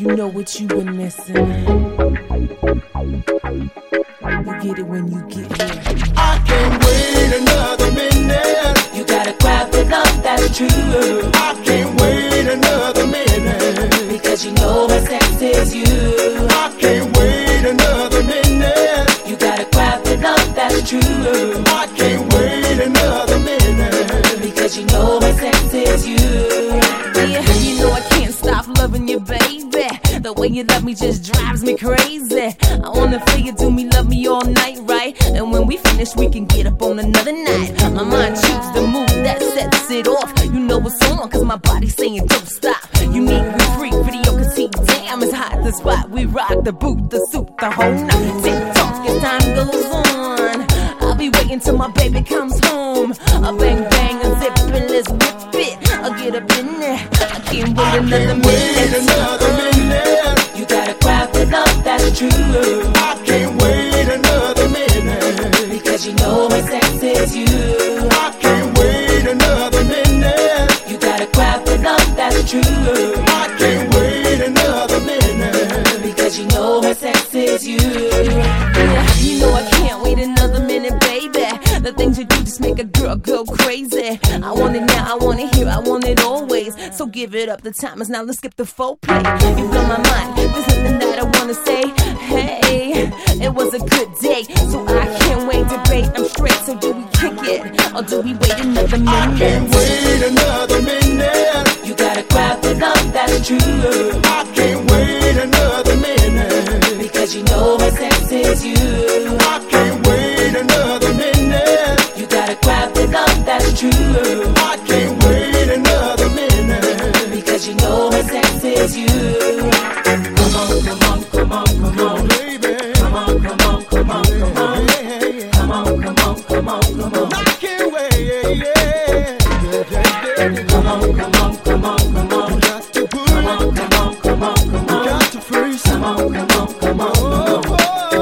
you know what you've been missing. You get it when you get here. I can't wait another minute. You gotta grab the love that's true. I can't wait another minute. Because you know my sex is you. I can't wait another minute. You gotta grab the love that's true. I can't wait another minute. Because you know my sex is you. Yeah, you know I can't stop loving you, baby. The way you love me just drives me crazy. I wanna feel you do me, love me all night, right? And when we finish, we can get up on another night. My mind chooses the move that sets it off. You know what's on, cause my body's saying don't stop. You need me free, video can see, damn, it's hot the spot. We rock the boot, the suit, the whole night. Tick tock as time goes on. I'll be waiting till my baby comes home. A bang bang, a zip and let's whip it. I'll get up in there. I can't wait another minute. You gotta grab the love that's true. I can't wait another minute. Because you know my sex is you. I can't wait another minute. You gotta grab the love that's true. I can't wait another minute. Because you know my sex is you. Yeah, you know I can't wait another minute, baby. The things you do just make a girl go crazy. I want it now, I want it here, I want it always. So give it up, the time is now, let's skip the foreplay. You blow my mind, there's nothing that I wanna say. Hey, it was a good day, so I can't wait to debate. I'm straight, so do we kick it, or do we wait another minute? I can't wait another minute. You gotta grab the love that's true. I can't wait another minute. Because you know my sex is you. I can't wait another minute. You gotta grab the love that's true. I can't wait another minute. Because you know my sex is you. Come on, come on, come on, come on, baby. Come on, come on, come on, come on. Come on, come on, come on, come on. I can't wait, yeah. Come on, come on, come on, come on. You got to push. Come on, come on, come on, come You on. got to freeze. Come on, come on, come on, come on.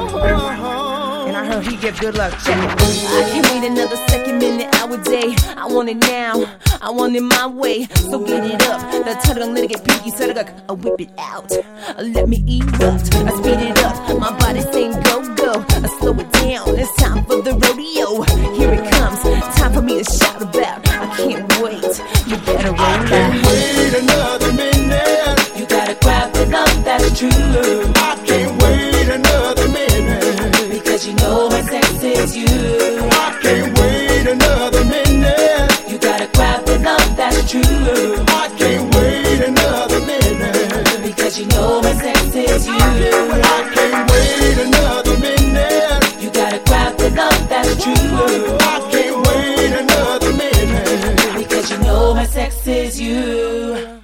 And I heard he get good luck. Check it. I can't wait another second, minute, hour, day. I want it now. I want it my way. So get it up. The tongue let it get pinky, so I whip it out. Let me erupt. I speed it up. My body saying go go. I slow it down. It's time for the rodeo. Here it comes. Time for me to shout about. I can't wait. You better roll I can't out. wait another minute. You gotta grab the love that's true. I can't wait another minute. Because you know my sex is you. I can't wait another minute. You gotta grab the love that's true. I can't wait another minute. Because you know my sex is you. I can't wait another minute. You gotta grab the love that's true. I can't wait another minute. Because you know my sex is you.